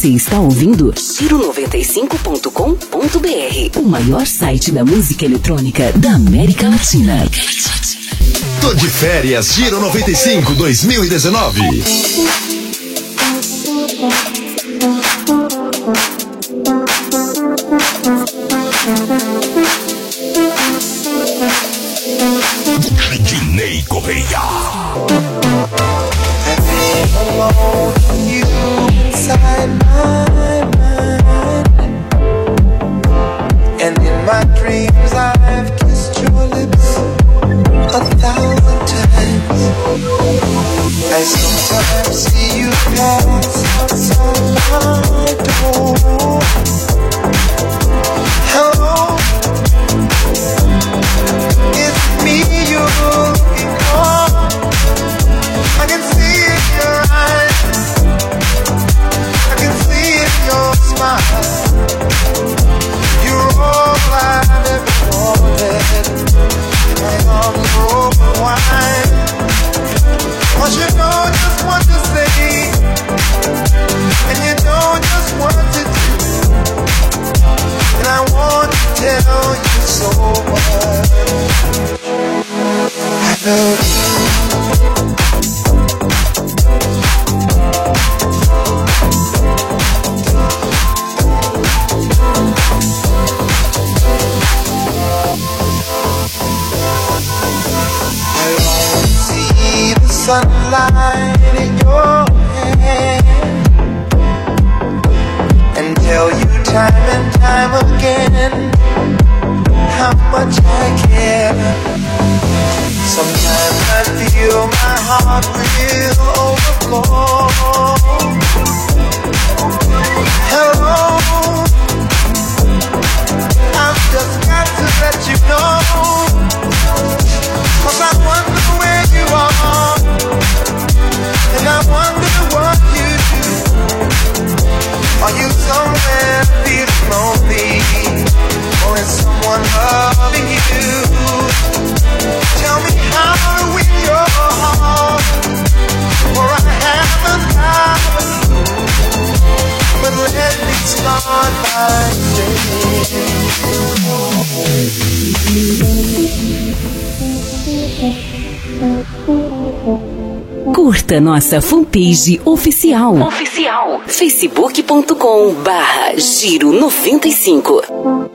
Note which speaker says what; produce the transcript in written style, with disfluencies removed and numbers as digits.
Speaker 1: Você está ouvindo Giro95.com.br, o maior site da música eletrônica da América Latina.
Speaker 2: Tô de férias, Giro 95 2019. Dinei Correia.
Speaker 3: Inside my mind, and in my dreams I've kissed your lips 1,000 times. I sometimes see you pass outside my door. Hello, it's me you're looking for. I can see it in your eyes, I can see it in your smile. You're all I've ever wanted. My arms are open wide. Want you know just what to say, and you know just what to do. And I want to tell you so much. I love you. Sunlight in your hand, and tell you time and time again how much I care. Sometimes I feel my heart will overflow. Hello, I've just got to let you know, 'cause I wonder where you are, and I wonder what you do. Are you somewhere feeling lonely, or is someone loving you? Tell me how to win your heart, for I haven't got a clue. But let me start by saying
Speaker 1: curta nossa fanpage oficial. Facebook.com/Giro95.